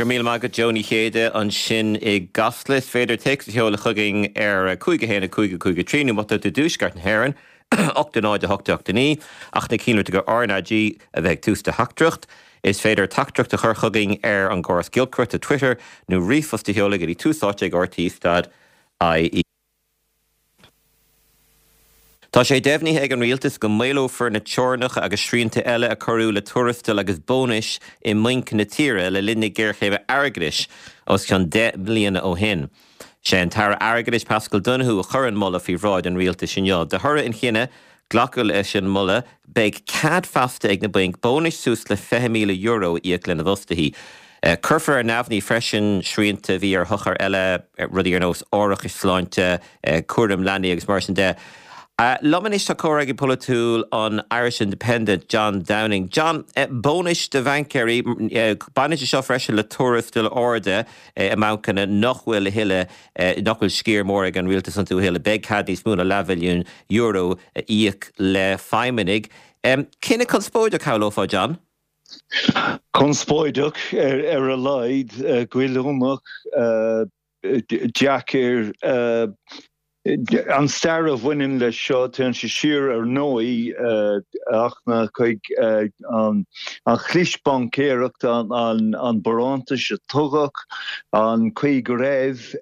Míle maigad Joni chéide an sin I gaslas féidir text heola chugging cúige héna cúige tríú mata tú dúsgart an héan 8-9-8-8 ach na cíú go RNG a bheith tústa hachtrucht. Is féidir tactrucht a chur chugging an gcóras gilcrucht a Twitter nó rifosta heola gurí túsáte ag RT.ie. Tá sé déimhní ag an rialtas go méilófar na teornacha agus srianta eile a choirú le tuarastal agus bónis I muinc na tíre le linne géirchéimh airgris os ceann 10 bliana ó hin. Sé an tara airgris Pascal Donoghue a churann molla fí ráid an rialtas sin de thura in chinne glacail é sin molla beag cad fasta ag na buinc bónis sús le €50,000 íoc le na bhostaí. Curfar ar nafhní freisin srianta bhí ar thuchar eile rudí ar nós árach is sláinte cuaram leanaí agus mar sin de. Lomanis tá córaigh politúil an Irish Independent John Downing. John, bónis de bhancéirí banis seo freisin le tuarastal orde amáncanna nachhfuil hiile nachhfuil scír mór ag an rialtas an tú hiile beag cad níos múna €1,000,000 íoc le feiminig. Cinna chun spóideach chailófá, John? Chun spóideach ar a leid ghuileúnach Jack an star of winning le seo ten se siar ar nói ach na chuig an chlisbancéireacht an baranta se tugach an chuig raibh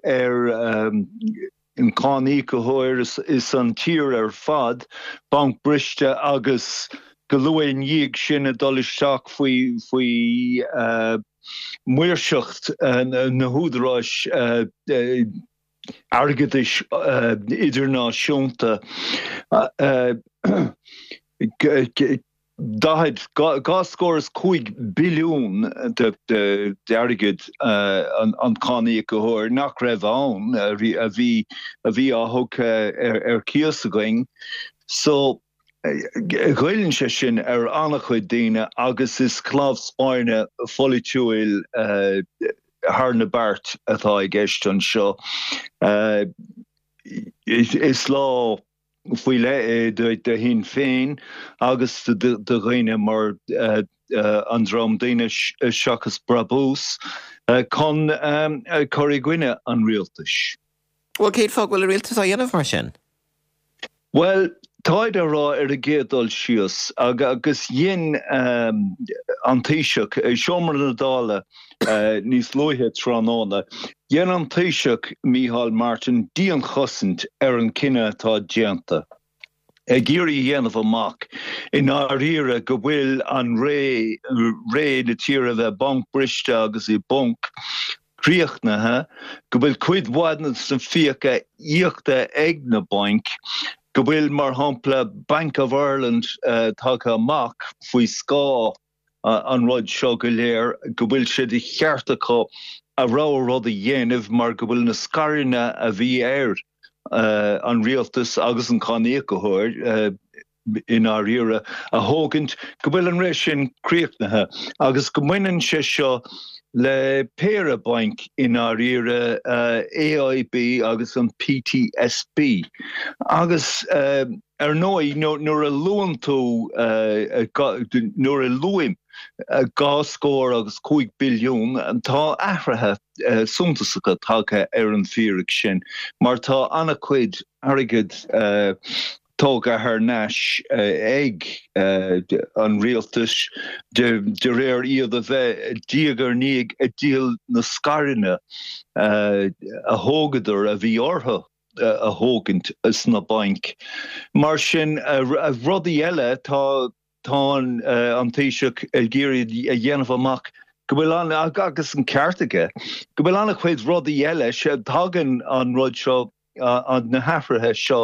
in cánaí go hóir is an tír ar fad banc briste agus go luain díag sin a dul isteach faoi muirseacht na húdaráis airgeadis idirnáisiúnta daid gascóras €5 billiún de airgead an cánaí go hóir nach raibh ann a bhí á thug ar cios againn. So ghuilann sé sin ar annach chuid daoine agus is clámh spáirne folitiúil Harna Bart atá ag éist an seo. Is lá faoi le de hín féin agus de ghaine mar an drom daine seachas brabús chun choirí gcuine an rialtas. Well, céad fág bhfuil a rialtas á dhéanamh mar sin? Well, táid a rá ar a géadal sios agus dhéon an taoiseach seomar na dála níos luithe tránána. Dhéan an taoiseach Micheál Martin díon chosint ar an cinenne tá déanta. Géirí dhéanamh amach in áíre go bhfuil an ré na tíre bheith banc briste agus I banc críochnathe, go bhfuil cuid bhhaidna san fiacha íochta ag na banc, go bhfuil mar hampla Bank of Ireland tácha amach faoi scá an rud seo go léir, go bhfuil siad I cheartacha a rá rud a dhéanamh mar go bhfuil na scairne a bhí an rialtas agus an cánaí go hóir in áíre a thógant, go bhfuil an rééis sin críochnathe agus go muineann sé seo le péire bank in áíre AIB agus an PTSB. Agus ar nói nuair a luan tú nuair a luim gáscór agus €5 billiún an tá ahrathe suntasacha tácha ar an fíric sin, mar tá anna cuid airgid tóga haar náis ag an rialtas de réir iad a bheith díagar níag a díal na scairne a hógadar a bhí ortha a hógant is na bank. Mar sin a rudí eile tá an taoiseach géirí a dhéanamh amach go bhfuil an agus an ceartaige, go bhfuil anna chuid rudí eile sé tagan an rud seo an na hafrathe seo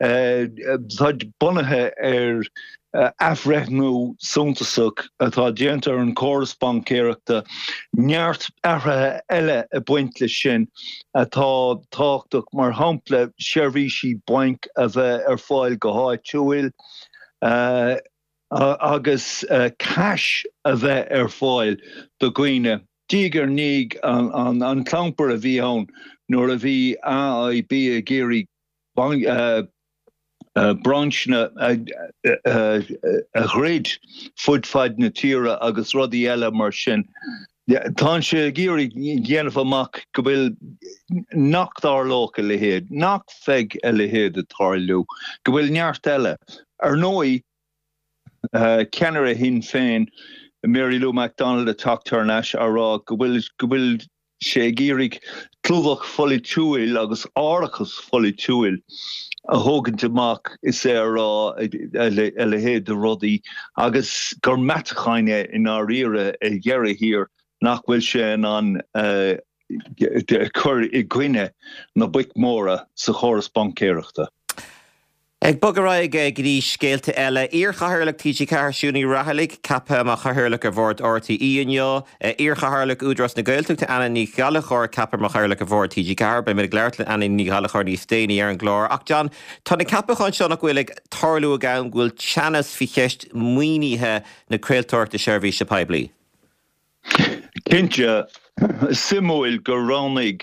táid bunathe ar afreithnú suntasach atá déanta ar an córas bancéireachta neart ahrathe eile a buint le sin atá táchtach mar hampla seirbhísí bainc a bheith ar fáil go háitiúil agus cash a bheith ar fáil do gcuine. Dígar níg an clamper a bhí ann nuair a bhí AIB a géirí branchna a ghrid fudfad na tíre agus rudí eile mar sin Tá sé géirí dhéanamh amach go bhfuil nachtar lóca le héad, nach feig a le héad a tarlú, go bhfuil neart eile. Ar nói ceannar a hin féin Mary Lou MacDonald a tuchttar leis ará go bhfuil sé géirig tlúdach folí túil agus árachas folí túil a hógan amach is rá a le héad de rodí agus gur metachaine in á rire a dhearra hir nach bhfuil sé an chur I gcuine na buic móra sa choras bancéireachta. Ag bogarráig grí scéalta eile íorchathirlach TG Carsúní rathaigh cappa a chathirlach a bhórt RTE inneo, íorchathirlach údras na Gaeltachta ana ní galachar cappa a chathirlach a bhórt TG Car, be mé gglairtla ana ní galachar ní stéine ar an glár. Ach John, tá na cappa chuin seo nach bhfuil ag tarlú a gabhain bhfuil teannas fi cheist muoinithe na craoltóirta seirbhí se peblií. Kintje simúil go ránig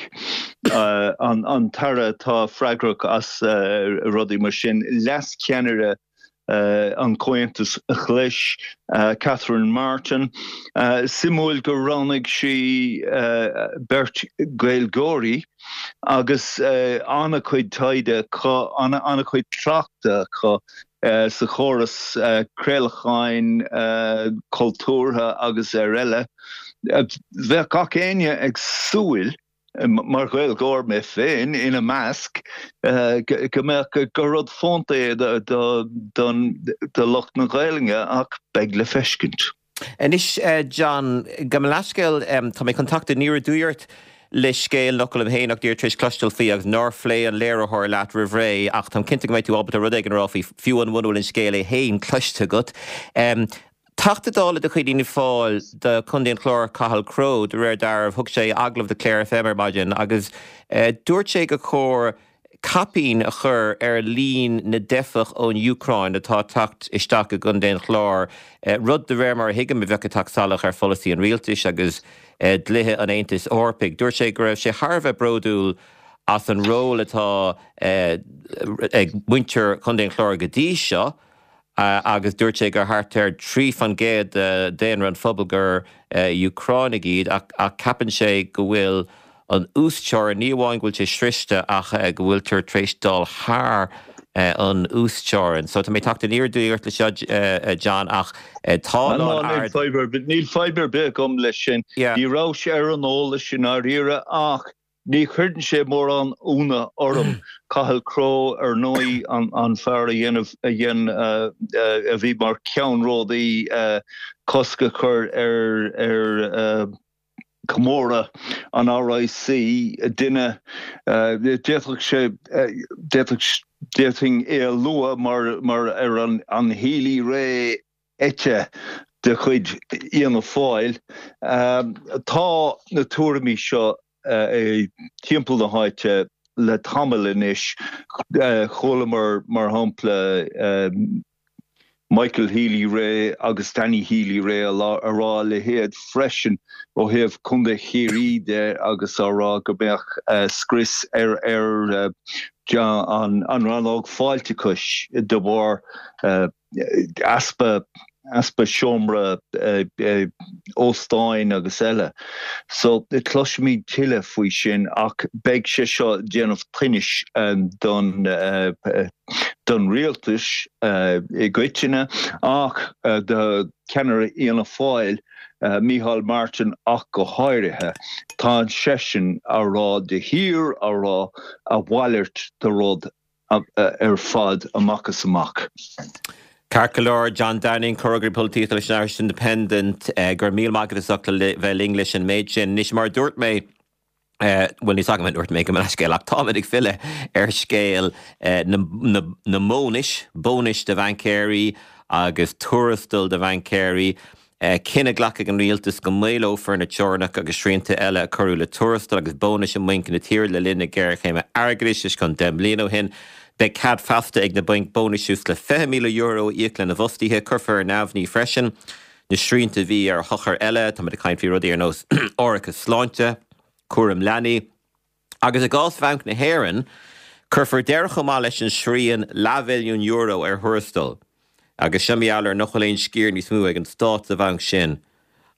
an tara tá freigrach as rudí mar sin les ceannere an cointas a chléis Catherine Martin. Simúil go ránig si Bert Gaelgóri agus anna chuid taide anna chuid trachta sa choras crealchain cultúrtha agus eile. Bheith gach aine ag súil mar Gael Gór mé féin ina measc go mbeadh go rud fonta de locht na Gaelinge ach beag le feiscint. Is John, go leisceil tá mé contacta níor dúirt le scéal local am héanaach dtíir tris clustal fí agus Norflé an léirethir leat rihré ach tá cinnta go méid tú ábata rud ag an ráfaí fiú an bhfuil in scéal é héin cluiste gut. Tachtadála de chuidína fáil de chundéon chlór Cahal Crow de réir dar thug sé aglah de Claire FM maidin agus dúirt sé go chóir capín a chur lín na defach ón Ucrain atá tacht isteach a gundéon chlár rud de réir mar hiigim a bheith taxálach ar folaí an rialtais agus dlithe an Aontas Orpaig. Dúirt sé go raibh sé Harbheith brodúil as an ról atá ag muintear chundéon chlár go dtí seo, agus dúirt sé gur hartar trí fan géad déanra an phobalgur Ucráinnig iad ach capan sé go bhfuil an ústeir níomháin bhfuil sé sriste ach go bhfuiltar tréis dal thar an ústeir. So tá mé tachta níor dúirt le seo John ach tá níl fiber be gom leis sin. Ní rá sé ar an ó leis sin á riire ach ní chuirn sé mór an úna orm Cahal Crow ar nói an fear a dhéanamh a bhí mar ceann ródaí cosca chur ar Comóra an RIC duine déting é lua mar ar an hílí ré ete de chuid íana fáil. Tá na túramí seo timppel na háite le tamil inis chola mar hampla Michael Healy Ray agus Danny Healy Ray ará le héad freisin ó heh chunda chéirí de agus árá go beach scris ar an ranóg fáilticus de bhar aspa siomra óstáin agus eile. So it clois mí tiile faoi sin ach beag sé seo déanamh trinis don rialtas I gcuiteine ach de ceannar íana fáil Micheál Martin ach go háirithe tá an sesin ará de hir ará a bhhailirt de rud ar fad amachchas amach. Carcalor, John Downing, Corrugry Political Irish Independent, gur míl magad le bheith English and méid sin, nis mar dúirt mé, well ní sagam dúirt mé go mar scéal ach táidig fille ar scéal na mónis, bónis de Vancéirí agus tuarastal de Vancéirí, cinna ghlacha an rialtas go méló for na teornach agus srianta eile a curú le tuarastal agus bónis an muinc na tír le linna geir chéime airgris is chun dem blian ó hin. Be cad fasta ag na baink bónisús le €5,000,000 íoc na bhostíthe curfar námhní freisin, na srianta bhí ar chochar eile, tá de caint fí rudí ar nós orchas sláinte, cuaram leanaí, agus a gás bhanc na héireann, curfar deircha má leis an srían €1,000,000 ar thuirastal, agus semialar nach choléin scír níos mú ag an stát a bhanc sin.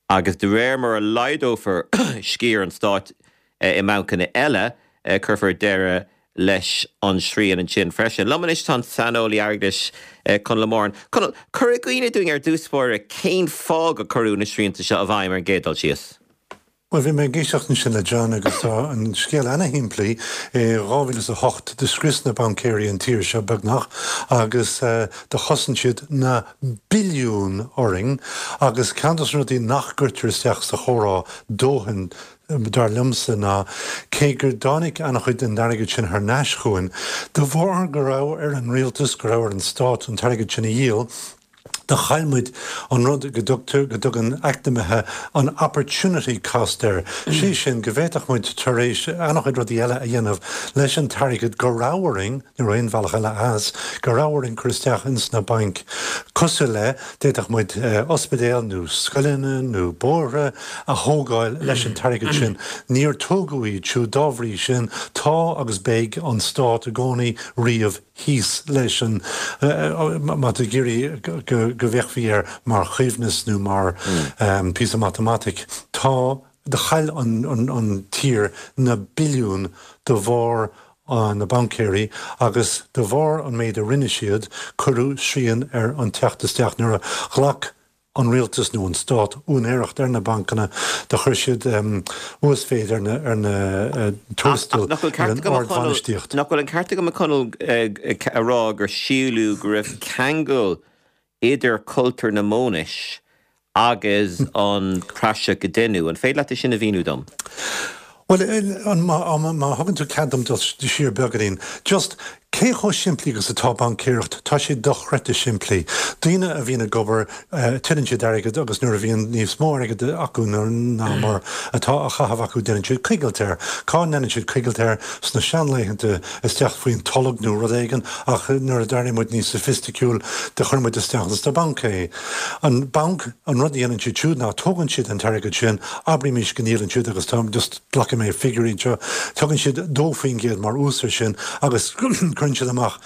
agus de réir mar a leidófar scír an stát I máncanna eile curfar deire leis an srían an sin freisin. Laman is tá sanolí agris chun lemórin. Cur a gine dúing dúspóir a céin fág a choú na sríanta seo a bhaim ar gédal sios. Wel fi mewn geisiach sin le John agus tá an scéal anna himplaí ráhfuil a hocht de scrisna bancéirí an tír seo begnach agus de chosan siad na biliún oring agus cantas rudí nachgurtir isteach sa chórá dóhan dar lumsa na cé gur dánig annach chuid an darigid sin haar náischuin. De bhór go raibh an rialtas go raibh an stát an tarigid sin a díal de chailmuid an rud go an actimethe an opportunity cost there. Sí sin go bhéiteach muid taréis annach rudí eile a dhéanamh leis an tarigid go ráhairing na roion bhealach eile as go ráhairing chuisteach ins na bank. Cosú le déiteach muid ospidéal nó scoiline nó bóre a thógáil leis an tarigid sin níor tógaí trú dábhrí sin tá agus béig an stát a gcónaí riamh híos leis an mat a géirí go bheithhí mar chuimhnas nó mar pí a matematic. Tá de chail an tír na biliún de bhór an na bancéirí agus de bhór an méid a rinne siad curú srían ar an teachtasteach nuair a chlach an rialtas nó an stát únéireacht ar na bancana de chuir siad ús féad ar na tústal ar an ardhanistíocht. Nachfuil an carta go McConnell ará gur siúlú go raibh ceangal idir cultúr na mónis agus an praise go dénú, an féad leat sin a bhíú dom. Well, má hagann tú cadam de siar begarín, just cé cho siimplí agus atá bancéireacht, tá sé dochrete siimplí. Díine a bhína gobar tuann siad airgad agus nuair a bhíon níos mór aige acu ná mar atá a chahabh acu déann siad chuigiiltear. Cá nenn siad chuigiiltear sna seanléichanta isteach faoin tolag nó rud éigen ach nuair a darna muid níos sofisticúil de churmuid isteachtas de bancaí. An bank an rud dhéanann siad siúd ná tógann siad an targad sin abrí mís gníann siad agus tá just blacha mé figurín seo tugann siad dófaoin géad mar úsar sin agus chun siad amach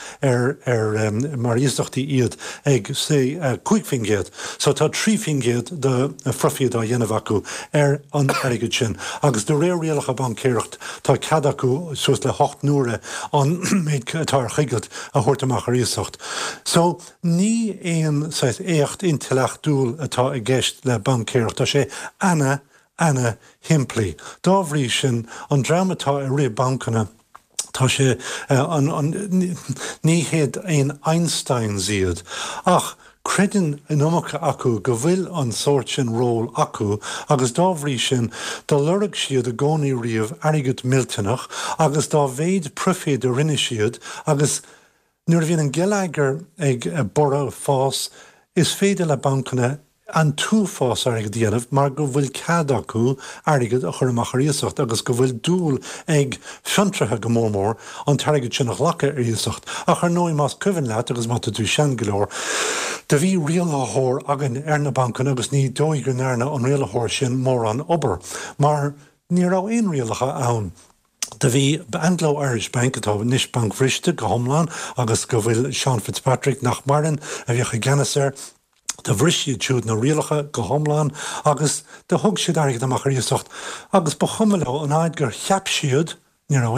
mar íochtaí iad ag sé cuaigfingéad. So tá trífingéad de frofiad a dhéanamh acu ar an airgid sin. Agus do réalcha bancéireacht tá cad acu suas le 8 nuaire an méid tá chuigeilt a thuirtamach ar íocht. So ní éon écht intileach dúil atá i gceist le bancéireacht tá sé anna himplaí. Dábhrí sin an dramatá a ré bancana tá sé ní héad éon Einstein ziad. Ach, creideann inómacha acu go bhfuil an sort sin ról acu agus dábhrí sin dá lurg siad a gcónaí riamh airgid miltanach agus dá bhéad proféad a rinne siad agus nuair bhíonn an geilaigear ag bora fás is féidir le bancana an tú fás airgid díanamh mar go bhfuil cad acu airgid a chur amach ar íosacht agus go bhfuil dúil ag fiantrathe go mór an targad sin nach lacha ar íosacht a chu nóí más cuimhin leat agus mata tú sean golóir. De bhí rialthóir agan ar na bancan agus ní dóigur nearna an rialthóir sin mór an obair, mar ní rá aon rialacha ann. De bhí Anglo Irish Bank atá níos bank bhriste go thomláin agus go bhfuil Sean Fitzpatrick nach marin a bhíocha Gannisar de bhrisí túúd na rialacha go thomláin agus de thug siad airgid amach ar íosacht agus ba chumile an áid gur cheap siad ní a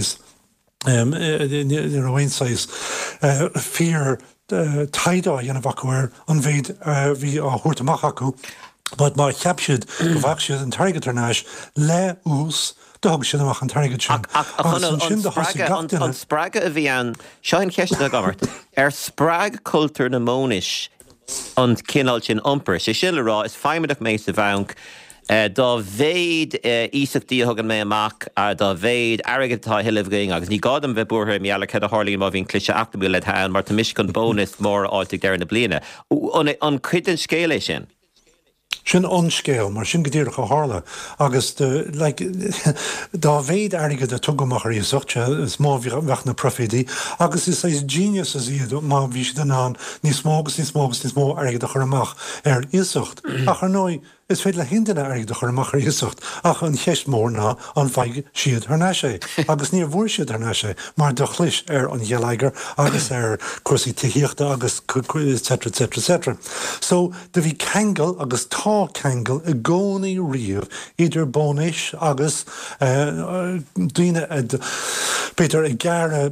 bhainsáis fear taidá dhéanamh acuir an bhéad bhí á thuirtamach acu, bud má cheap siad go bhhac siad an targad arnáis le ús dog sin amach an targad sin. An sppraga a bhí an seoin ceiste a gabhart ar sppraag cultúr na mónis an cinál sin iompar. sé sin le rá is feimimeach mééis sa bhanc dá bhéad ísachtaí thugan mé amach a dá bhéad airgadtá hiilehgaing agus ní gádam bheith buair meala ce a hálíí má bhín clise achtabú le thain mar tá miscon bónus mór áitigh dear na bliana. An cuidan scéala sin. Sin onscéal mar sin godíirech a hála agus dá bhéad airgad a tugamach ar íosachte is má bheith na profédí agus is éis genius as iad má bhí si den an níos mógus níos mó airgad a chur amach ar íosacht. A chu nói is féad le hinna aig do chur machar isocht ach an cheist mór ná an bhaig siad ar neise. Agus níor bhór siad ar neise, mar do chlis an dhealaiger agus cuasaí tííochta agus etc. So de bhí kegel agus tá kegel I gcónaí riamh idir bónis agus duine Peter I gare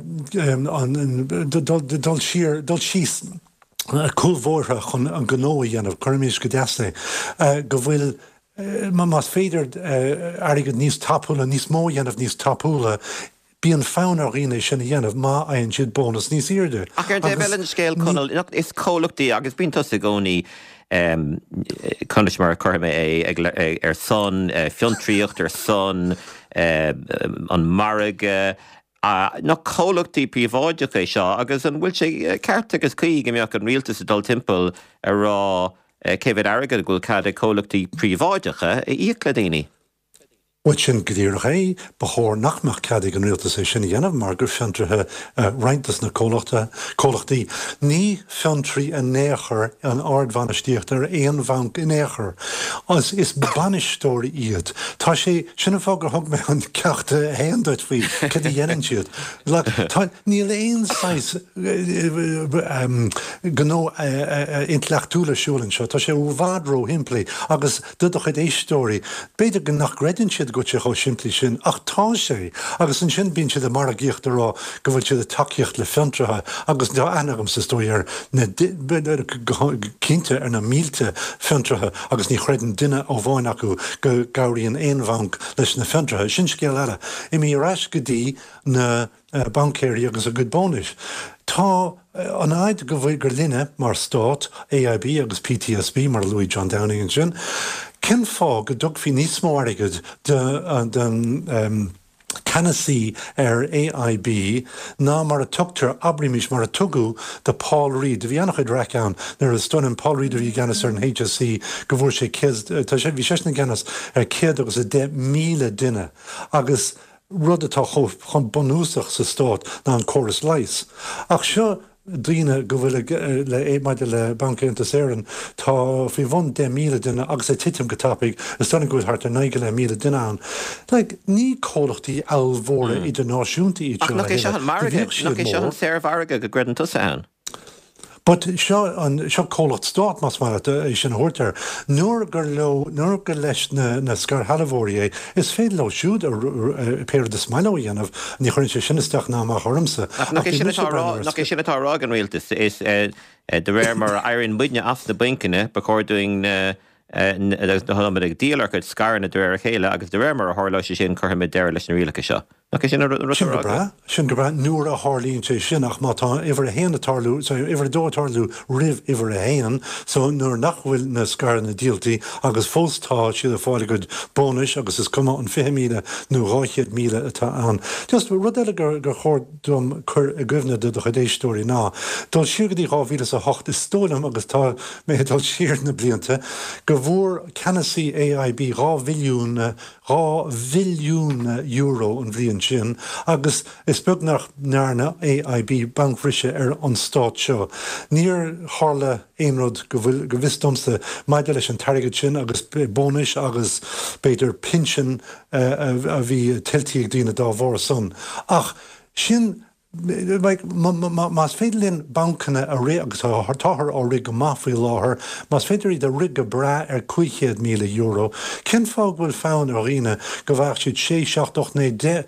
dul síos coolmhórtha chun an gnóí anmh chuirmís go deasta go bhfuil mas féidir airgad níos tapúla níos mó dhéanamh níos tapúla bí an fáin aghine sin dhéanamh má aon siad bónas níos irde. Ach ar de bhfuil an scéal conal is cólachtaí agus bíon tusa gcónaí conis mar chuirme ar son fiontraíocht ar son an marige ná cólachtaí príomháideach é seo agus an bhfuil sé ceart agus chuig imíoch an rialtas adul timpeall ar rá céhid airgad ghfuil cad cólachtaí príomháideacha íoc le daoine. Wat sin godíirech é bechóir nachmach cadig an rialtas é sin dhéanamh mar gur fiantrathe reintas na cólachtaí. Ní fiantraí a néachar an ardbhanistíocht ar éon bhanc in éachar. As is banistóirí iad. Tá sé sinna fágur thug me an ceachta héandáid faoi cad a dhéanann siad. Níl éon sais gó intleachtúla siúlann seo, tá sé bhhádró himplaí agus dudach é éistóirí. Beidir go nach greidann siad go se cho siimplí sin ach tá sé agus an sin bín siad a mar a gíocht ará go bhfuil siad a takeíocht le fiantrathe agus dá anagam sa stóir na cínte ar na mílte fiantrathe agus ní chreidan duine ó bháin acu go gairíonn éon bhanc leis na fiantrathe sin scéal eile. I mí reis go dtí na bancéirí agus a good bónis. Tá an aid go bhfuil gur linne mar stát, AIB agus PTSB mar Louis John Downing an sin, cin fá go dug fi níos mó airgid den Canasí ar AIB ná mar a tugtar abrimis mar a tugu de Paul Reid. Bhí annach id raán nar a stunnin Paul Reid a bhí ganas ar an HSC go bhfuair sé tá sé bhí séna ganas ar céad agus a 10,000 duine agus rud atá chun bonúsach sa stát ná an choras leis. Ach seo Díine go bhfuil le émaide le banca intaséan tá bhí bhain 10,000 duine agus é titim go tapig is tanna goúil thart ar 9,000 duine an. Le ní cólachtaí eilmhóra idirnáisiúntaí ach nach é seo an marige nach é seo an séirmharige go greidann tusa ann. But seo cólacht stát mas mar é sin thuirtar. Nuair gur leis na scar halahóí is féad le siúd ar péir de smailó dhéanamh ní chuirn sé sinisteach ná mar chormsa. Nach é sin atá rá an rialtas is de réir mar aironn buine as na bancanne becordúing ag díalar go scar na dúir chéile agus de réir mar a hála sé sin chuirmid deir leis na rialacha seo. Sin go bra nuair a hálíonn sé sin ach má tá iwwer a héana tarlú iwwer dótarlú rih iwwer a héan, so nuair nachhfuil na scar na díaltaí agus fóstá siad a fáile go bónis agus is cuma an 5,000 nó 8,000 atá an. Just rud eile gur chóir dom chur a gcuimhne de do chudéistóirí ná. Dul siúgadí 2008 is stólam agus tá mé dul siar na blianta go bhór Canasí AIB 2 billiún euro an bhliain sin, agus is bug nach nearna AIB bankfrise ar an stát seo. Níor hála éonrod go bhistomsa maidide leis an targad sin agus bónis agus beidir pension a bhí tiltíigh dína dá bhór son. Ach sin Mas féidirlíonn bancanna a ré agus táthar á rig go máfaí láthair, mas féidir iad a rig go bra ar 5,000 euro. Cin fág bhfuil fáin ar riine go bhhaach siad 6-7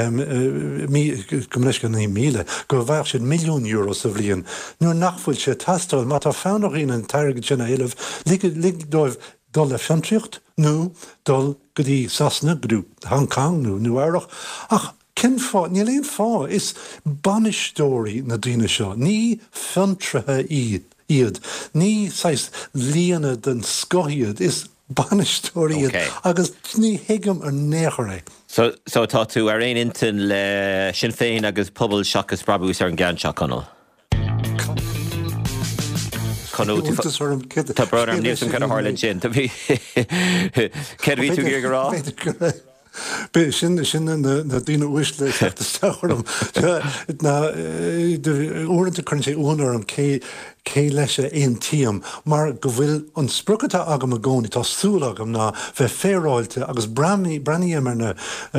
go bhhaach siad milliún euro sa bhliain. Nuair nachfuil sé tastal, má tá fáin ar riine an targad sin a iileh lig dóibh dul le fiantraíocht nó dul go dtí Sasna go Hong Kong nó Airach. Ach cin fá, ní léon fá is banistóirí na daoine seo, ní fiantrathe iad, ní sais líana den scoiad is banistóirí iad, agus ní hiigem ar néchar é. So tá tú ar aon intin le Sinn Féin agus pobl seachas brabús ar an gan seo conal. Tá brad am níos an cad a hála sin, tá bhí cead bhí tú gur rá? Be sin na dtíine uisle teachtarm. Uanta chun sé únar an cé cé leis éon tíam mar go bhfuil an spruchata agam a gcónaí tá súla agam ná bheith féráilte agus braníimar na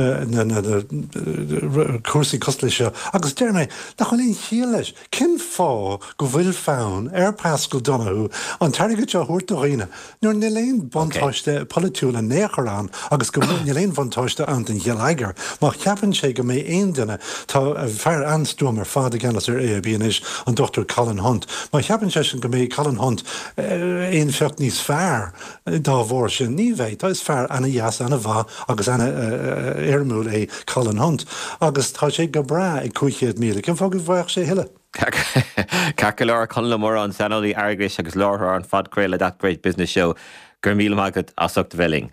cuasaí coslayse agus déirna nach chun éon chiaal leis cin fá go bhfuil fánn Pascal Donahue an tarige te thuirt do riine nuair na léon bantáiste polúla nécharán agus go bhfuil léon bantáiste an den healaiger má ceapan sé go mé aon duine tá fear anstúm ar fád gannas ar bíanais an Dr. Colin Hunt. Má cheapan sé sin go mé Colin Hunt éon fecht níos fearr dá bhór sin ní bhéh, tá is fearr anna dheas anna bha agus anna éarmúil é Colin Hunt agus tá sé go bra ag 500 míle. Cin fá go bhhaich sé hiile? Caca leir chun le mór an sanolaí airgris agus láthir an fadcréile That Great Business Show gur míle maigad asach bheling.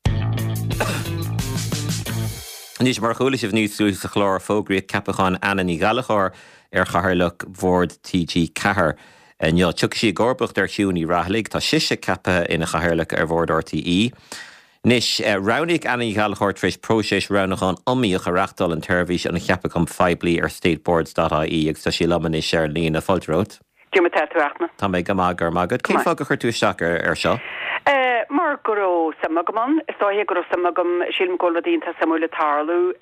Nís mar chuúla sibh níos sús sa chlár fógraíod capachán Anna ní Gallachar ar chathairleach Bhord TG Cahar. Neo tuca sí gorbacht ar siúní rathlig tá siise cappa ina chathairleach ar Bhord RTE. Nis raunig Anna ní Gallachar tris próséis raunachán amíoch a reachtal an tuirvís an cheapacham feibli ar stateboards.ie agus tá sí lamanis ar lína Foltrót. Dúma teachna. Tá mé go magad. Cén fá go chuir tú isteach ar seo? Mar go samagaman, stáhé go samagam sílim golvadínta samúla tarlú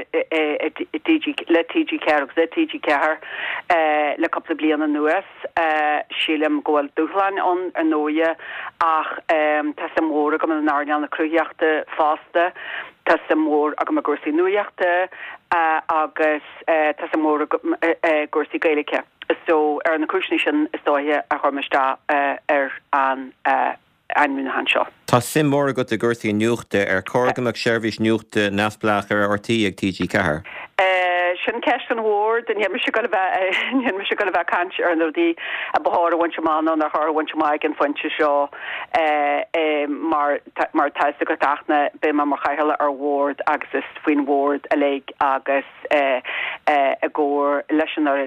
le TG Care agus TG Care le coppla bliana nuas sílim goil dúchlein an nóia ach tá samóra go an náirnean na cruúhiachta fásta tá samór agam a gúsaí nuiachta agus tá samóra gúsaí gaalacha. So ar na cúisní sin stáhé a chuirmistá ar an anmúna han seo. Tá sim mór go a gúirsaí nuachta ar cógamach seirbhís nuachta nasplachar ortaí ag TG Cahar. Sin ceist an hór den me se go bheith cant ar nódí a bhar bhaint semán an ar bhaint maig an foiinte seo mar taiste go taachna be mar chaile ar Ward agus is faoin Ward a le agus a ggóir leisenar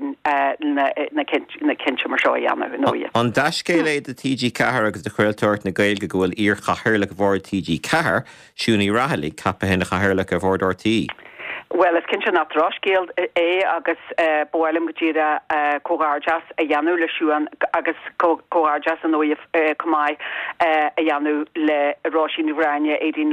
na cinse mar seo dhéanamh nóia. An deiscéile de TG Cahar agus de chréilteoirt na Gaeilge go bhfuil íor chathairleach Bhord TG Cahar siúní rathalaigh cappa hena chathairleach ar Bhord RTE. Well, is cinse nach droscéal agus bhfuilm go tíra cógáirdeas a dhéanú le siúan agus cógáirdeas an nóíomh cumáid a dhéanú le ráisiú bhráine éidirn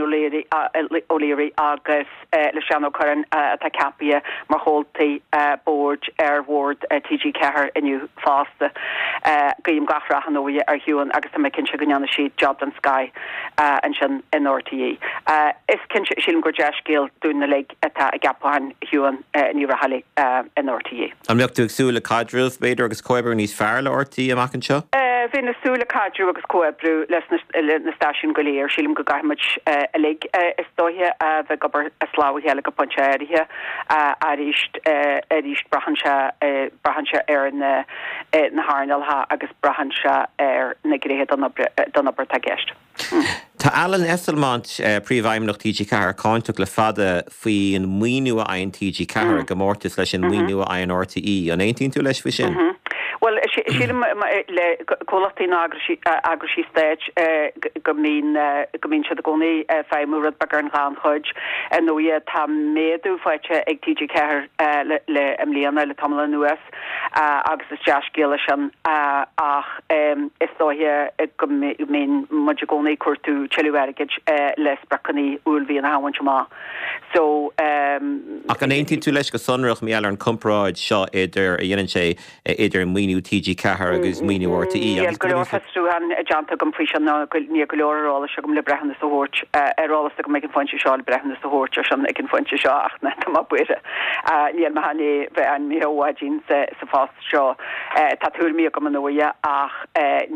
óléirí agus le seanó churann tá capia mar hóltaí Bord ar Ward TG Cahar inniu fásta goim gafra an nóia ar hiúan agus tá cinse go neanna siad Job an Sky an sin in RTE. Is cinse sílim go deiscéal dúna le atá Gapan hiúan ní rahallí in RTE. Am leocht tú agsúla cadrúh beidir agus coibre níos fearr le RTE amach anseo? Bhí na súla cadrú agus coibrú leis na stáisiún go léir sílim go gaiimiid a le is dóithe a bheith gobar a sláhaile go pontséirithe a ríist brahanse ar na hánealtha agus brahanse ar na gréthe donnabar tá gceist. Tá Alan Esselmont príomhhaimneach TG Cahar cáintach le fada faoi an muoinú a ein TG Cahar go mórtas leis an muoinú a ein RTE an 18 tú leis fi sin? Well, sílim le cólachtaí agrasí stage go mín se a gcónaí feimúrad bagar an gán chuid nóia tá méadú fáite ag TG Cahar le amlíana le tamla nuas agus is deascéala sin ach is dóithe go mín muidir gcónaí cuairtú teilúharigeid le spracaní úlhí an háhaint má. So ach an 18 tú leis go sonrach méall an compráid seo idir a dhéanann sé idir muoinú TG Cahar agus muoinú RTE. Go leor festrúhan deanta gom frísan ná ní go leorrála se gom le brethna sa hort arrálas go méid an foiinte seo le brethna sa hort sin ag an foiinte seo ach na tá buire. Níl mahanní bheith an míhhaidín sa fást seo tá túrmí go an nóia ach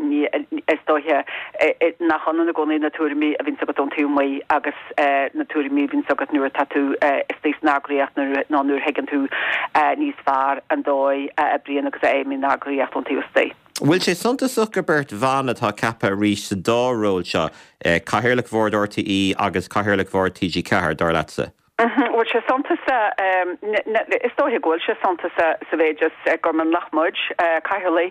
is dóithe nach chun na gcónaí na túrmí a bhín sagad an túmí agus na túrmí bhín sagad nuair tatú is nágraíocht ná nuair hegan tú níos fearr an dóid a bríon agus éimi nágraíocht an tústay. Bhfuil sé suntasach go beirt bhana tá cappa rís sa dáróil seo chathairleach Bhord RTE agus chathairleach Bhord TG Cahar dar leatsa? Well, se santasa is dóthe ghfuil se santasa sa bhéidir gur man lachmuid caithealaí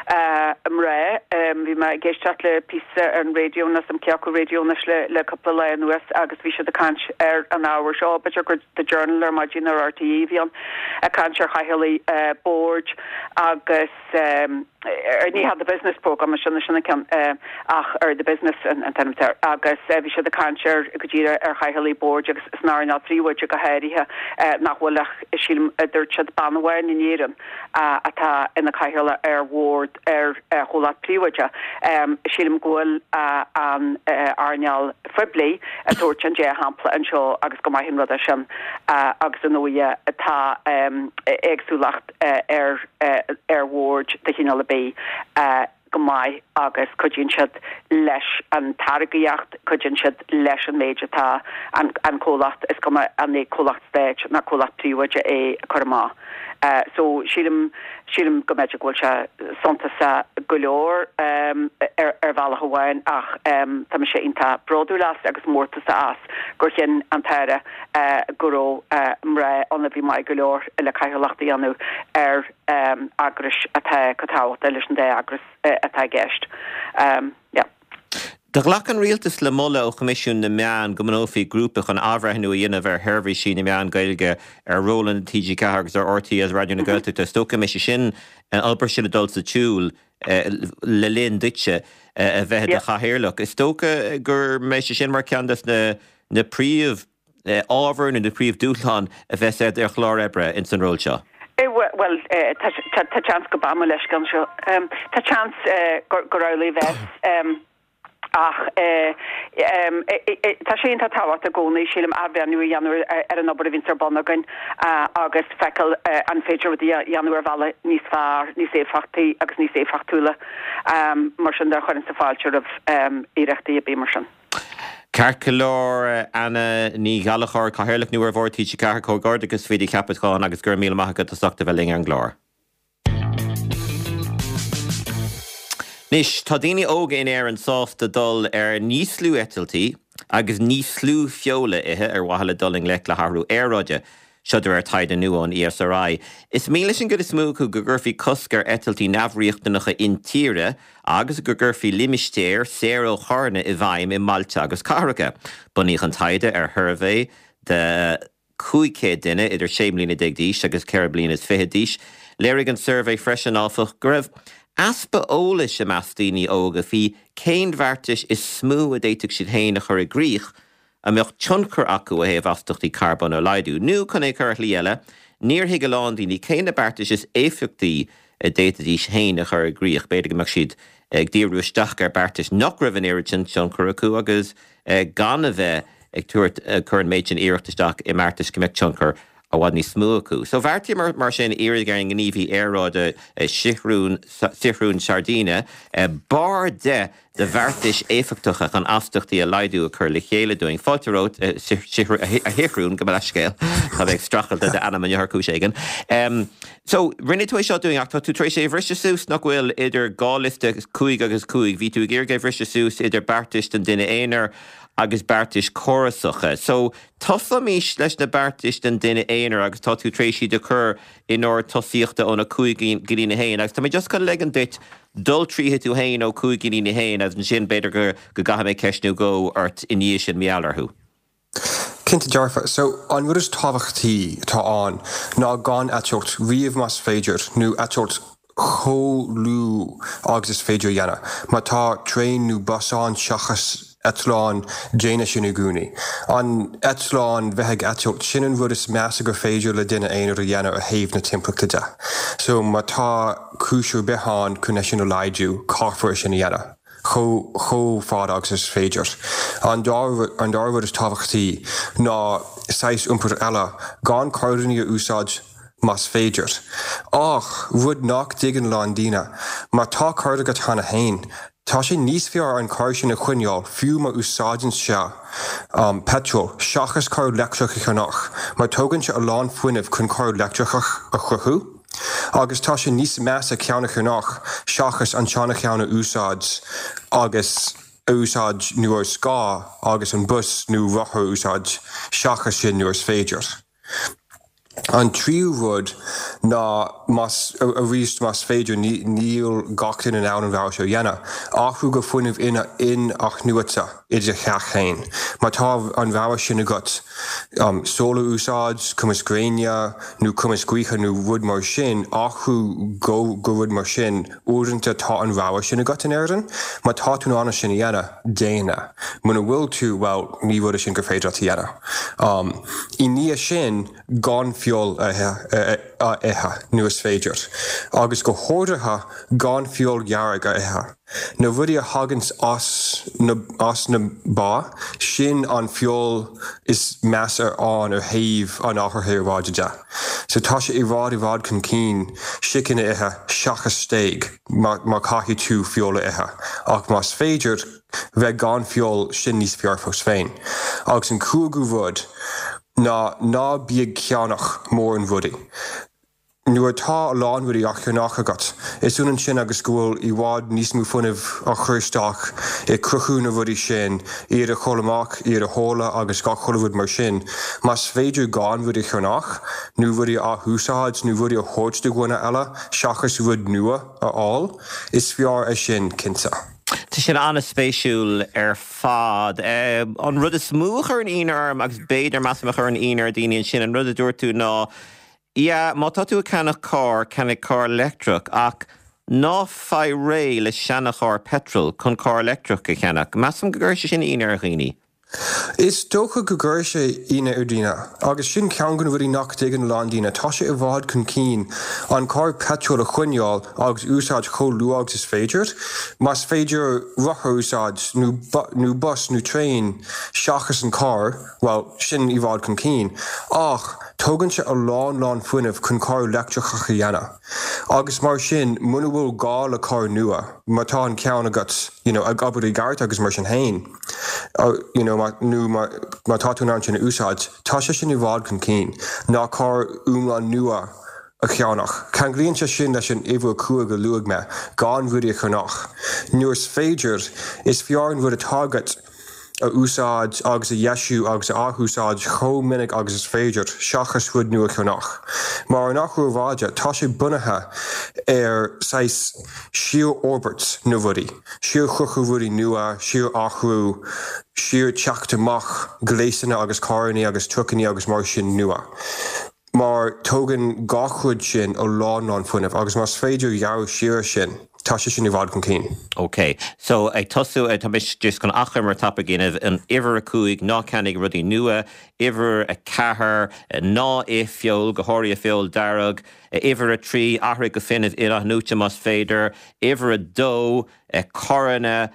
ré bhí me géisteach le písa an réidiúnas am ceacu réidiúnas le coppla le nuas agus bhí se de cant ar an áhar seo, beidir gur de journal ar maidin ar RTE bhí an a cant ar caithealaí Bord agus ní had the business program sinna can ach the business and agus vi se de cancer godíre chahelí board agus snar na tríwood go heirithe nachhfuach sílim dúirtse banhain in éan atá ina caiile ward chola príwoide sílim goil an arneal fribli a dúirt an dé hapla an seo agus go mai hin rud sin agus an nóia atá agsúlacht ward de hinál be go mai agus chudín siad leis an targaíocht chudín siad leis an méidetá an cólacht is go an é cólacht stéid na cólacht príomhaide é chumá. So sílim go méidir ghfuil se sonta sa go leor bhealach amháin ach tá sé inta broadú las agus mórta sa as gur chin an teire goró mré anna bhí mai go leor le caitheachtaí anú agris atá catáhat leis an dé agris atá gceist. De ghlachan rialtas le molla ó comisiún na meán go manófií grúpa chun ábhreithnú a dhéanamh Hervé sí na meán gailge Roland TG Cahagus ar RT as Radio na Gaeltachta stocha me sin an albar sin adult sa túúl le linn ditse a bheith a chahéirlach. Is stocha gur me sin mar ceandas na príomh ábhar na príomh dúláán a bheith sé ar chlár ebre in san ról seo. Well, tá chance go bama leis gan seo. Tá chance go raibh bheith ach tá sé tá táhat a gcónaí sílim abheanú januar an obair a vín bonnagan agus fecail an féidir januar bhela níos fearr níos éfachtaí agus níos éfachtúla mar sin chuann sa fáiltear iireachtaí a bí mar sin. Carcolór anna ní galachar cahéirlach nuair bhórtaí si ceacha cógáir agus féidir capitán agus gur míle maithacha a sachta bheling an glór. Nis, tá daoine óga in an sásta dul níos slú etaltaí agus níos slú feola ithe wahala dulling le harú éráide sidir taid an nuán ESRI. Is míle sin go is smú go gurfií coscar etaltaí nabhríochtanacha in tíre agus go gurfií limistéir séro charna I bhaim I Malta agus Caracha. Buníoch an taide Hervé de 5 duine idir 7 blina 10 agus 4 blina 20 léirigh an survey freisin áfach go raibh aspa óla sem astíní óga hí céindmhartais is smú a déiteach siad héine chur I gríoch a meocht tionchar acu a héh astochtaí carbon ó laidú. Nú chun é chuir líile, níor hiag lán daoine céindmhartais is éfachtaí a déitadís héine chur gríoch beidir go meach siad ag díorúisteach ar bartais nach raibh an éiritin tionchar acu agus gan a bheith ag tuairt chuir méidin éireachtasteach I martas go meach tionchar a bhhaid ní smú acu. So bhartaí mar sin éireadh ar an gníomhí éráide Sichrún Sardíne bar de bhartais éfachtacha an astochtaí a laidú a chur le chéile doing fáiltearóid a Sichrún go leiscéil tá bheith strachailte de anam an dhearcú ségan. So rinne tú seo doing achta tú trééis sé bhrisiste sús nach bhfuil idir gáiliste 5 agus 5 hí tú géir gaibh bhriste sús idir bartais den duine éonar agus bartais chorasacha. So tofa mís leis na bartais den duine éonar agus tá tú trééis de chur in áir tosíochta óna 5 gilína héin agus tá mé just go legan dit dul tríthe tú héin ó 5 gilína héin as an sin beidir go gaha mé ceisnú go ort iníos sin meallarthú. Cinnte dearfa, so an bhfuir is tábhachtaí tá an ná gan eteocht riamh mas féidir nó eteocht cholú agus is féidir dhéana. Má tá tréin nó basán seachas Etláin déine sin gúni. An Etláin bheithe eteocht sinan bhfuir is measa gur féidir le duine éonar a dhéana a héamh na timpplaide. So má tá cúisiú beáin chun sin ó laidú cáfuir sin dhéana. Cho fád agus is féidir. An dábhar is tábhachtaí ná 6 umpar eile gan cáiríní a úsáid mas féidir. Ach, bhfuid nach digan Londína, má tá cáirda go tána hain. Tá sé níos fear an cáir sin a chuineáil fiú má úsáidin se petrol, seachas cáir leictreach a chunach, má tógann se a lán fuinemh chun cáir leictreach a chuthú. Agus tá sé níos measa ceanna chunach, seachas an teanna cheanna úsáid agus úsáid nuair scá agus an bus nó rotha úsáid seachas sin nuair féidir. An tríúhd ná a ríist mas féidir níl gachtain an an bhá seo dhéana. Achú go funineh in ach nuata idir cheachéin. Má tá an bhá sin a got sóla úsáid, cumas gréine, nó cumas cuicha nó rud mar sin, achú go rud mar sin, úranta tá an bhá sin a got in airan, má tá tú anna sin dhéana déine. Muna bhfuil tú, well, ní bhfuil sin gur féidir dhéana. I ní sin gan fiol éthe nuas féidir. Agus go háirithe gan fiol gearag a éthe. Na bhfuí a hagans as na bá, sin an fiol is meas ar thaobh an áthirthe ráide. So tá sé i rád chun cín sicin éthe seachas stéig mar caithí tú fiola éthe. Ach mas féidir bheith gan fiol sin níos fearfos féin. Agus an cúgu rud ná bíag ceannach mór an bhudí. Nuair tá lán bhudí ach nach agat. Is únan sin agus gúil i bhád níos mú funineh a chuirteach I cruthú na bhudí sin, iad a cholamach, iad a hóla agus ga cholamhúd mar sin. Mas féidir gáin bhudí chuirnach, nó bhudí a húsáid, nó bhudí a hóidste gona eile, seachas bhud nua a áil, is fear a sin cinnte. Tá sin anna spéisiúil fad. An rud is smúchar an inarm agus béidir measmachar an inar daoine sin an rud a dúirtú ná má tá tú cenach car electric ach ná fá ré le seannach car petrol chun car electric a cheannach. Measam go gur sin inar a ghaoine. Is dócha go gur sé ine ar dína, agus sin ceann gan bhfuí nach an landína, tá sé a bhád chun cín an car petrol a chuineáil agus úsáid choú agus is féidir, mas féidir rutha úsáid nó bus nó tréin seachas an car, well, sin I bhád chun cín, ach tógann se a lán funineh chun car electricha a dhéana. Agus mar sin muna bhfuil gá le car nua, má tá an ceann agat, ag abúí gart agus mar sin hain. Má táú ná sin úsáid, tá sé sin I bhád chun cín, ná car úmlan nua a cheannach. Can glíonn se sin leis sin ébhfuil cua go luag me, gan bhudí a chunach. Nuair féidir is fearan bhud a tágat a úsáid agus a dhéisiú agus a áthúsáid chomininic agus is féidir seachas fud nua chunach. Mar an nachú bháide tá sé bunathe siú orbert na bhudí, siú chuchu bhudí nua, siú achrú, siú teachtamach gléisanna agus cáirní agus tucaní agus mar sin nua. Mar tógan gachud sin ó lán funineh agus mas féidir jou siúr sin. Tá sé sin I bhád chun cín. OK, so ag tosú tá mis just gon achar mar tap ginmh an ihar a cúig ná ceannig rudí nua, ihar a cethar, ná fiol go háirí a fiol darag, ihar a trí ahra go finineh ina núte mas féidir, ihar a dó, coranna,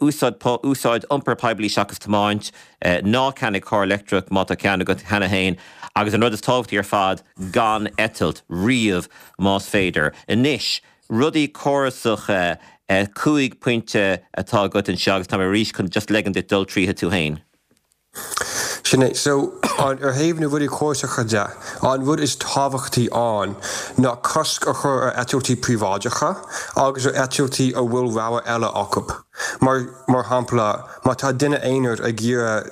úsáid umpar peblií seachas tamáint, ná ceannig car electric má tá ceanna go hena hain, agus an rud is tábhtaí ar fad gan etalt riamh más féidir. Inis, rudí chorasach cúig pointe atá go an seagus tá rís chun just legan de dul tríthe tú hain. Sinné, so an thaobh na bhudí chósacha de, an bhud is tábhachtaí an ná cosc a chur ar eitiúirtaí príváideacha agus ar eitiúirtaí a bhfuil rogha eile acu. Mar hampla, má tá duine éonard a gcíre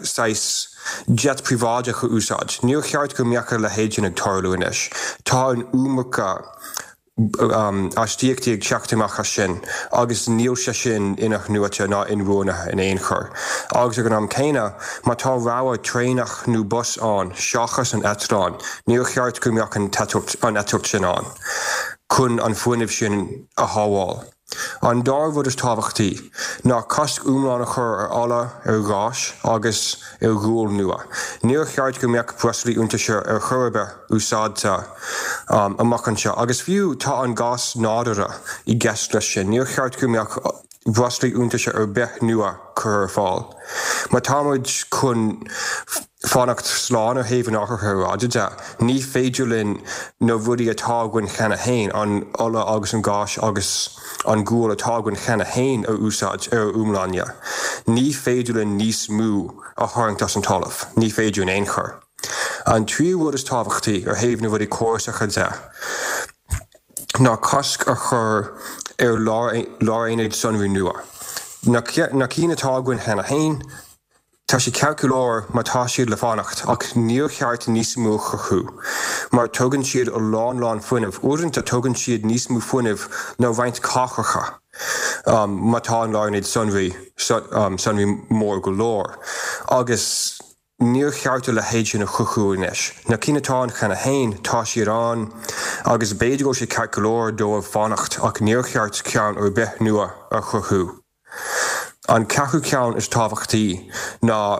jet príváideacha úsáid, níor cheart go meachar le héidir ag tarlú inis. Tá an úmacha astíochttaí ag teachtamach sin, agus níl se sin inach nuaite ná inrónathe in éon chur. Agus ag an am céine, má tá rogha trénach nó bus an, seachas an etrán, níor cheart go meach an eitiúirt sin an, chun an funineh sin a hábháil. An dar bhud is tábhachtaí, ná cosc úmlána chur ar alla ar gáis agus ar gúil nua. Níor cheart go meach breslaí úntaise ar churbe úsáidta amachchan se. Agus fiú tá an gás nádara I gceist leis sin. Níor cheart go meach breslaí úntaise ar beth nua chur ar fáil. Má támuid chun fannacht sláán ar héhann áchar ráide, ní féidirlinn nó bhudí atá gin chena hain an alla agus an gáis agus an gúil atá gin chena hain ar úsáid ar úmláine. Ní féidirlinn níos mú a tharngtas an talamh, ní féidir éon chur. An tríúhd is tábhachtaí ar thaobh na bhudí chósacha de. Ná cosc a chur ar láréanaid sunmhú nua. Na cína tá gin chena hain, tá sé calculóir má tá siad le fánacht ach níor cheart níos mú chu. Mar tugann siad ó lán fuineh, uaireanta tugann siad níos mú fuineh nó bhaint cáchacha. Má tá an láirnéid sunmhí mór go leor. Agus níor cheartta le héid sin na chuchuúis. Na cinetá chena hain tá siad an, agus béidir go sé calculóir dó fánacht ach níor cheart ceann ar bith nua a chuchu. An ceachu ceann is tábhachtaí ná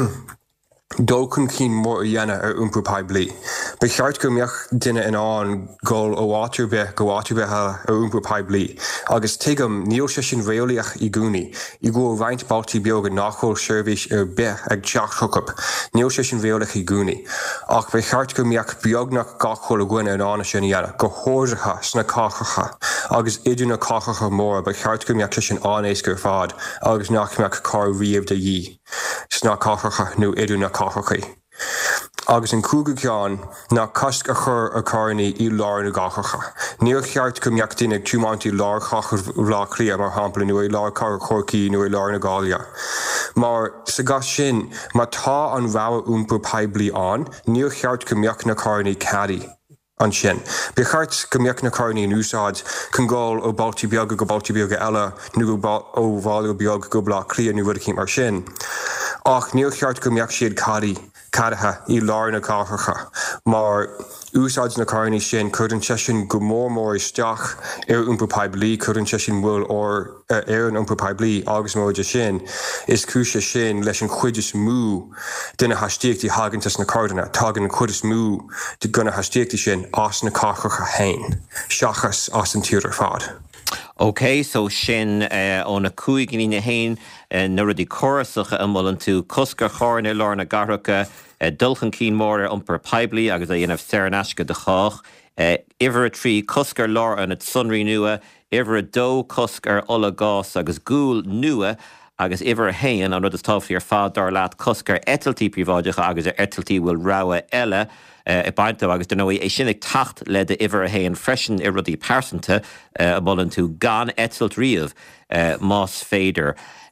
dóchan cín mór a dhéana ar úmpú paibli. Ba cheart go meach duine in an ggóil ó áirbeh go áirbethe ar úmpú paibli. Agus tuigem níl sé sin réolaíoch i gúnaí, I go bhaint baltí beag an nachhol seirbhís ar bith ag teach thucap. Níl sé sin réolaach i gúnaí. Ach ba cheart go meach beagnach gachhol a gcuine an ána sin dhéana, go hóirsacha sna cáchacha. Agus idir na cáchacha mór ba cheart go meach sin anéis gur fád, agus nach meach cá riamh de dhí. Sna cáchacha nó idir na cáchachaí. Agus an cúga ceán ná cosc a chur a carnaí I lár na gáchacha. Níor cheart go meach duine túmantí lár chachar lá clia mar hampla nu é lár car chorcaí nu é lár na gália. Mar sa gas sin, má tá an bhha úmpú paibli an, níor cheart go meach na carnaí cadí. An sin. Be cheart go meach na carnaí an úsáid chun gáil ó baltí beag go baltí beag eile nu ó bháil beag go blá clia nu bhfuil mar sin. Ach níor cheart go meach siad cadathe I lár na cáchacha. Mar úsáid na carnaí sin chuann sé sin go mór isteach ar úmpú paibli chuann sé sin bhfuil ó ar an úmpú paibli agus móide sin is cúise sin leis an chuidir mú duine hastíochttaí hagantas na cardanna, tagan an chuidir mú de gona hastíochttaí sin as na cáchacha hain. Seachas as an tír ar fad. Okay, so sin ó na cúigní na hain na rudí chorasacha amollan tú coscar chárna lár na garacha dulchan cín mór ar umpar paibli agus a dhéanamh seranasca de chách. Iver a trí coscar lár an at sunrí nua, iver a dó coscar ola gás agus gúil nua, agus iver a hain an rud is táftaí ar fád dar leat coscar etaltí príváideach agus ar etaltí bhfuil ráha eile. I baintá agus den é sin ag tacht le de iver a héan freisin I rudí persanta a bollan tú gan etalt riamh más féidir.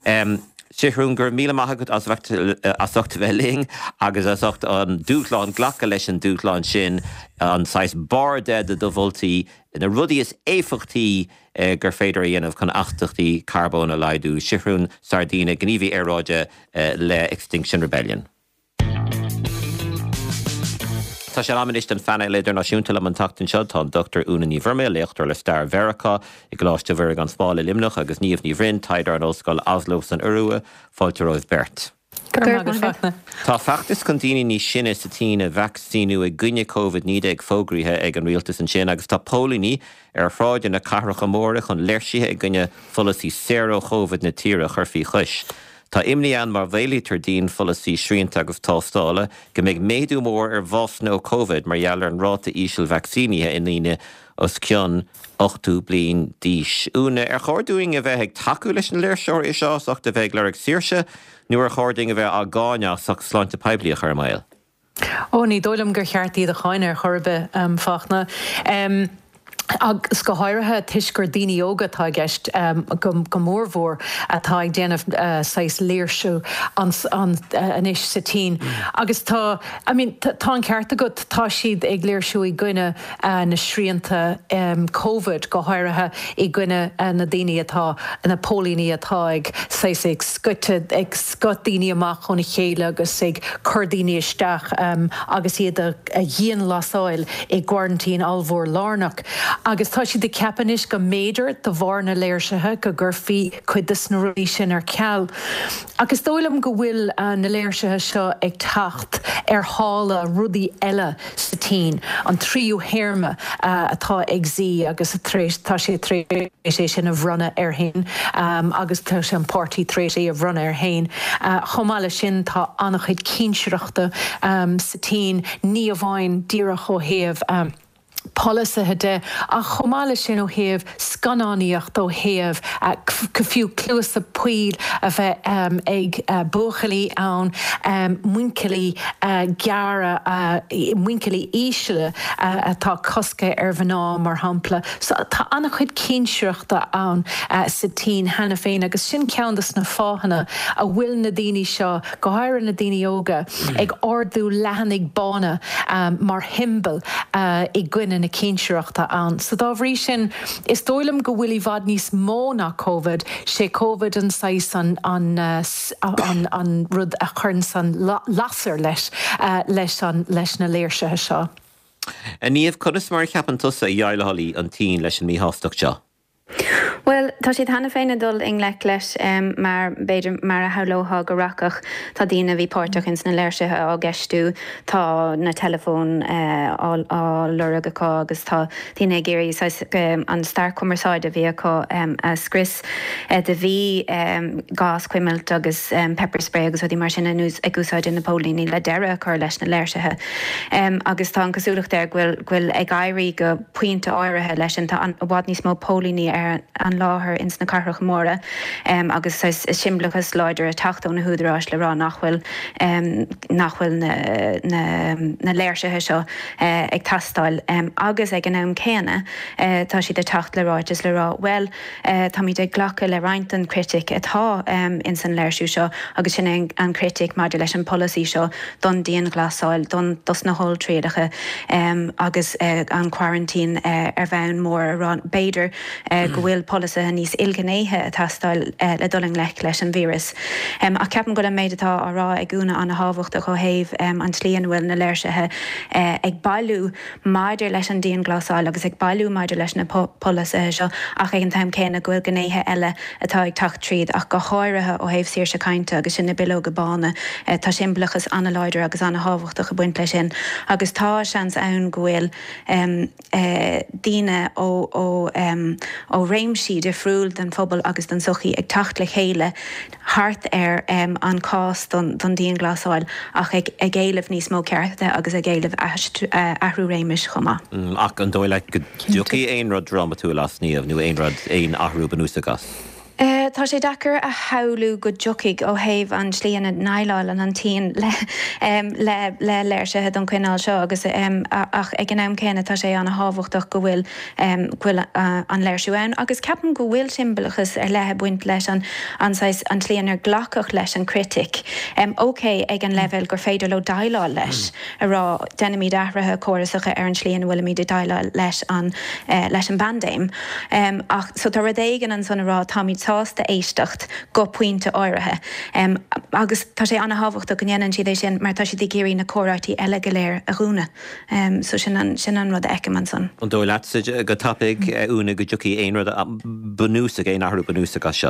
Sihrún gur míle maithagad as achta bheling agus as achta an dúchláin ghlacha leis an dúchláin sin an sais barde de do bhultaí na rudí is éfachtaí gur féidir a dhéanamh chun achtachtí carbón a leidú. Sihrún sardína gníomhí aráide le Extinction Rebellion. Tá sé amist an fanna leidir náisiúnta am an tachtain seo tá Dr. Una ní Bhirrma leachtar le Star Vercha I gláiste bhar an spála limnach agus níomh ní bhrinn taidir an Óscoil Oslo san Urua fáilte roimh Bert. Tá feachtas chun daoine ní sinne sa tína vaccínú ag gcuine COVID-19 ag fógrithe ag an rialtas an sin agus tá pólaní ar fráide na carracha móra chun leirsithe ag gcuine folasí zero COVID na tíre churfií chuis. Tá imníán mar bhéilítar dín folasí srianta agus tástála go méid méadú mór ar bhás nó COVID mar dheallar an ráta íseal vaccínithe in líne os ceann 8 bliain díos. Úna ar chóirúing a bheith ag taú leis an léirseoir is seás ach de bheith le ag saoirse nuair a chóirdaing a bheith á gáineach ach sláinte peibli a chur mail. Ó ní dóilm gur cheartí a cháine ar chorbe fachna. Agus go háirithe tuisgur daoine óga tá gceist go mórmhór atá ag déanamh sais léirsú an inis sa tí. Agus tá an cearta go tá siad ag léirsú I gcuine na srianta COVID go háirithe I gcuine na daoine atá na pólíní atá ag sais ag scot daoine amach chuna chéile agus ag chur daoine isteach agus iad a dhéon lasáil ag quarantín almhór lárnach. Agus tá si de ceapanis go méidir do bharna léirsithe go gurfií chuidas na ruí sin ar ceall. Agus dóilm go bhfuil na léirsithe seo ag tacht ar hála rudaí eile sa tí an tríú héirme atá ag zí agus tá sé trééis sin a bhrunna ar hain agus tá sé an pártaí trééis a bhrunna ar hain. Chomáile sin tá annach chuid cínseachta sa tí ní a bhain díra cho héamh Policy de a chomáile sin ó héamh scanáíocht ó héamh go fiú clúas a puil a bheith ag buchalí ann muincilí geara muincilí ísile atá cosca ar bhanná mar hampla. So tá annach chuid cínseireachta ann sa tí hena féin agus sin ceantas na fáhanna a bhfuil na daoine seo go háir na daoine óga ag ordú lehannig bána mar himbal i gcuine na cínseireachta ann. So dá bhrí sin is dóilm go bhfuil bhd níos mó ná COVID sé COVID an sais an rud a churn san lasar leis na léirsethe seo. A níomh chunas mar ceapan tusa i dhearlathalaí an tí leis an míthástak seo. Well, tá siad hena féin dul in leis mar beidir mar a halóha go rakach tá dína bhí páirteach ins na léirsethe á gceistú tá na telefón á luraga agus tá tína géirí an star cumarsáid a bhí a scris de bhí gás cuimilt agus pepper spray agus dí mar sin ag úsáid in na pólíní le deire chu leis na léirsethe. Agus tá an cosúlacht ghfuil ag gaiirí go puinte áirithe leis an bhád níos mó pólíní ar an láthair ins na carthach móra agus simplachas láidir a tachtó na húdarás le rá nachhfuil na léirsethe seo ag tastáil agus ag an céine tá siad a tacht le ráitis le rá well tá míid ag ghlacha le roinnt an critic atá in san léirsú seo agus sin an critic maidir leis an policy seo don díon glasáil don dos na hol tréadacha agus an quarantín ar bhain mór rán beidir go bhfuil policy níos ilgnéithe a tastáil le doling leis an vírus. A ceapan go le méid atá árá ag gúna an na hábhacht a go héh an slíon bhfuil na léirsethe ag bailú maidir leis an díon glasáil agus ag bailú maidir leis na policy seo ach ag an taim céine ghfuil gnéithe eile atá ag tacht tríd ach go háirithe ó héh sír se cainte agus sin na biló go bána tá simplachas anna leidir agus anna hábhacht a go buint lei sin agus tá seans ann gohfuil díine ó réimsí de friúil den phobal agus den sochi ag tacht le chéile hart an cás don díon glasáil ach ag géileh níos mó ceirte agus a géileh ahrú réimiis chuma. Ach an dóile go dúchaí aon rud drama tú las níomh nó aon rud aon ahrú banúsagas. Tá sé dachar a haú go jokiig ó héh an slíanana nailáil an tí le léirsethe don cuineáil seo agus ach ag an céine tá sé anna hábhachtach go bhfuil an léirsúin agus ceapan go bhfuil simbalachas ar lethe buint leis an slíanar ghlachach leis an critic. Ócé ag an level gur féidir le dailáil leis ará denimí ahrathe chorasacha ar an slíana bhfuil míad dailáil leis an bandéim. Ach so tá réigen an san rá táid sásta éistecht go puinte áirithe. Agus tá sé anna hábhacht a gnéanaan siad é sin mar tá si d géirí na córáirtí eile go léir a rúna. So sin an rud eice man san. An dó leid go tapig úna go dúchaí aon rud banúsa é nachú banúsa seo.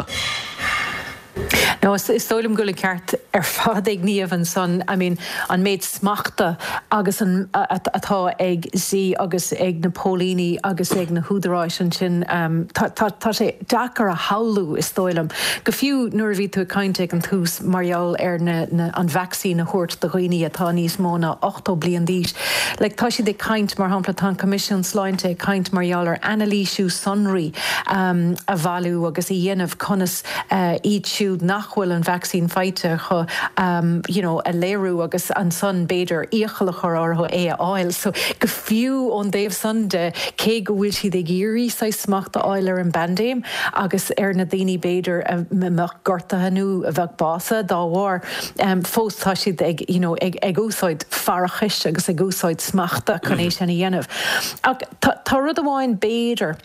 No, is tólim gula ceart ar fad ag níomh an son, an méid smachta agus atá ag sí agus ag na pólíní agus ag na húdaráis an sin tá sé dachar a haulú is tóilm. Go fiú nuair bhí tú cainte an tús marall ar an vaccín a thuirt do ghoine atá níos móna 8 bliain díis. Le tá si de caint mar hampla tá comisiún sláinte caint marall ar analíisiú sonraí a bhú agus i dhéanamh conas iad siúd nachhfuil an vaccín feite chu a léirú agus an son béidir íochailach ortha áil. So go fiú ón déobh sunde cé go bhfuil siad ag géirí sa smachta áil ar an bandéim agus ar na daoine béidir meach gortathanú a bheith bása dá bhhar fós tá siad ag úsáid farachis agus ag úsáid smachta chun é sin dhéanamh. Tá rud amháin béidir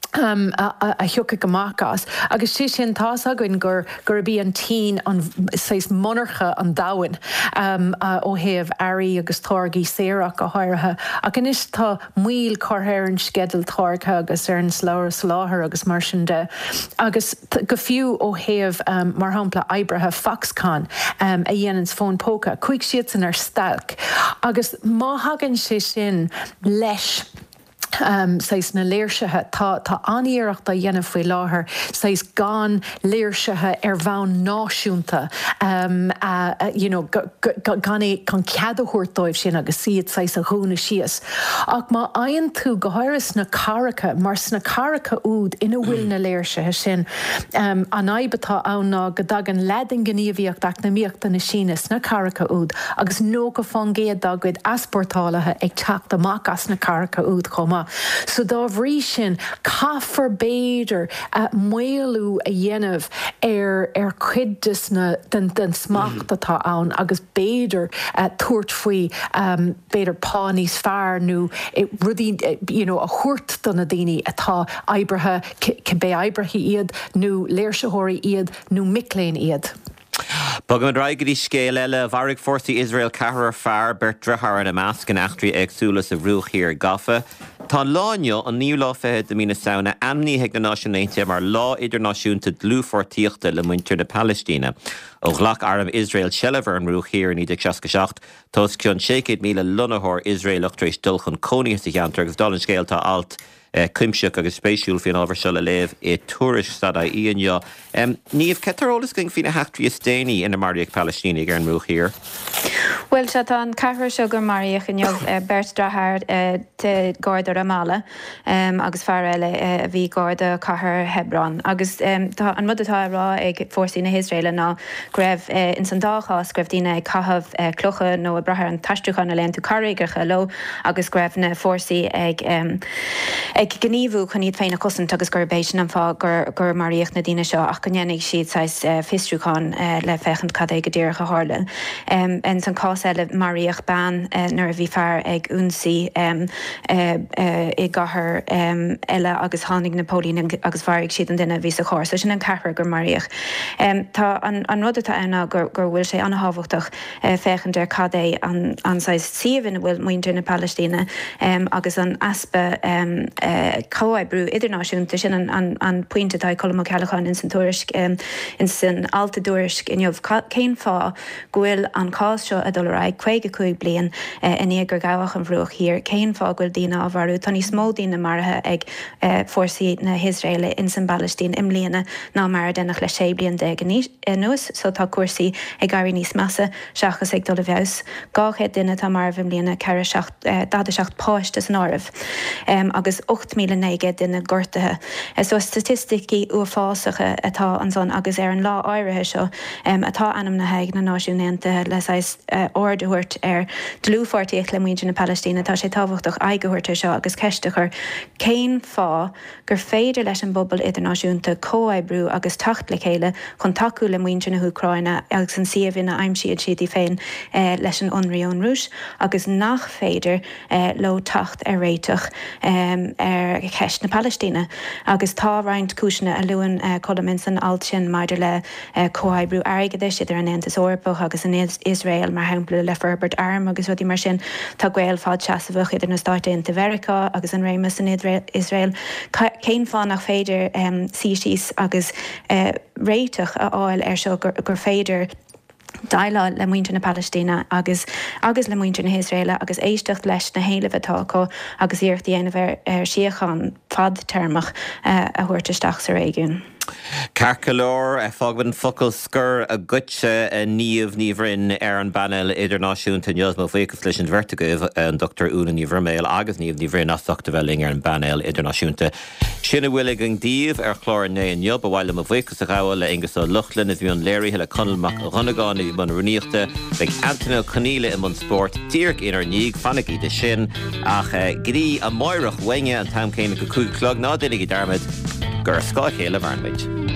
a thiúcha goachchas agus sí sin tá agann gur bí an tí an seis monarcha an dahain ó héamh airí agus tágaí séach go háirithe a inis tá míl chothair an skedal táircha agus ar an sláras láthair agus mar sin de agus go fiú ó héamh mar hampla eibrethe Foxconn a dhéanans fón póca chuig siad san ar stalc agus má hagann sé sin leis Sais na léirsethe tá aníireachta a dhéanamh faoi láthair, sais gan léirsethe bhean náisiúnta gan ceadúirtáibh sin agus siad sais a dhúna sios. Ach má aonn tú go háiras na caracha, mar sna caracha úd ina bhfuil na léirsethe sin an aibatá anná go dag an ledin gníomhíocht ach na míochta na sínas na caracha úd, agus nó go fan géad dagad asportálathe ag teach amach as na caracha úd chomá. So dá bhrí sin caafar béidir muilú a dhéanamh cuidas den smacht atá ann agus béidir tuairt faoi béidir pá níos fearr nó rudí a chuirt donna daoine atá oibrithe bé oibrithe iad nó léirsethirí iad nó micléin iad. Bag an raigeí scéal eile bharigh fórsaí Israel cethar fearr beirt drathar na measc an eachtraí agsúlas a bhrúchíar gafa. Tá láineo an níú lá feithead do mína saona amníthe na náisiúnta mar lá idirnáisiúnta dlúfortíochta le muintir na Palestína. Ó ghlach arm Israel Shelliver an rúchíar ní 1967, tós cionn 600 míle lunathóir Israelach tréis dulchan cónaí sa cheantar agus dal an scéalta alt cuimseach agus spéisiúil fion ábhar se le léamh I túris stada íonja. Níomh cetarolalas going fina heachtraí Déine ina maríoch Palestínig ar an rúchíar? Well, se tá an cethir seo gur maríoch in beirt drathar de Gáda Ramallah agus fear eile bhí Gáda chathair Hebron. Agus tá an mudatá rá ag fórsaí na Israel ná greibh in san dáchas greibh daoine ag caitheamh clocha nó a brathar an taistriúchan na leon tú carréigecha lo agus greibh na fórsaí ag gníomhú chun iad féin na cosint agus gur béis an fá gur maríoch na daoine seo ach go nnéannig siad sais fistrúchan le fechant cad ag go ddíorcha hála. En san cás eile maríoch ban nuair a bhí fearr ag únsaí I gcathair eile agus tháinig Napóleon agus bharigh siad an duine bhí sa chóir, so sin an cethir gur maríoch. Tá an rudatá anna gur bhfuil sé anhabhachtach fechan deir cad é an sais siomhann bhfuil muintir na Palestína agus an aspa cóibrú idirnáisiúnta sin an puinte tá colm ceachán in san tuairisc in san alta dúirisc in jobh céim fá ghfuil an cás seo a dul raig 25 bliain in gur gabhach an bhrúch hir céim fá ghfuil daoine á bharú tá níos mó daoine marithe ag fórsaí na Israele in san Palestín imlíana ná mar denach le 6 bliain de nuas, so tá cuasaí ag gairí níos massa seachas ag dul a bheas. Gáchéad duine tá mar bhimlíana 17 páiste an áibh agus 8,000 duine gortathe. So statisticí uafásacha atá an son agus ar an lá áirithe seo atá anam na heag na náisiúnta leis ordahuirt dlúfortíocht le muintir na Palestína tá sé tábhachtach aigehuirte seo agus ceistechar céim fá gur féidir leis an bobbal idirnáisiúnta cóibrú agus tacht le chéile chun taú le muintir na Ucraine agus an siomh na aimsiad siad I féin leis an onrión rúis agus nach féidir lo tacht réiteach ceist na Palestína agus tá roiint cúisina a luúin colmin san alt sin maidir le cóibrú aigide idir an Antas Orpach agus an Israel mar hempla le Ferbert Arm agus rudí mar sin tá ghail fád seasamhach idir na Stáite in America agus an réimeas in Israel céim fá nach féidir síos agus réiteach a áil seo gur féidir daile le muintir na Palestína agus le muintir na Israele agus éistecht leis na héile bheitá agus íocht dhéanamh siochan fad termach a thuirteisteach sa réigiún. Carcalór fágban focail scur a gutse níomhrín ar an banel idirnáisiúnta neosmó fécas leis an vertigah an Dr. Una Níomhréil agus níomhrín asachta bheling ar an banel idirnáisiúnta. Sinna bhfuil an díomh ar chlár né an job a bhhaile a bhécas a gáil le ingus ó Luchlin is bhí an léirithe le conalmach runnagáin i bhí runíochta le Antonio Coníle in mun sport tíirc inar níag fannaí de sin ach grí a maireach waine an tam céine go cúig clog ná duine i darmid gur scáil chéile bharnmid.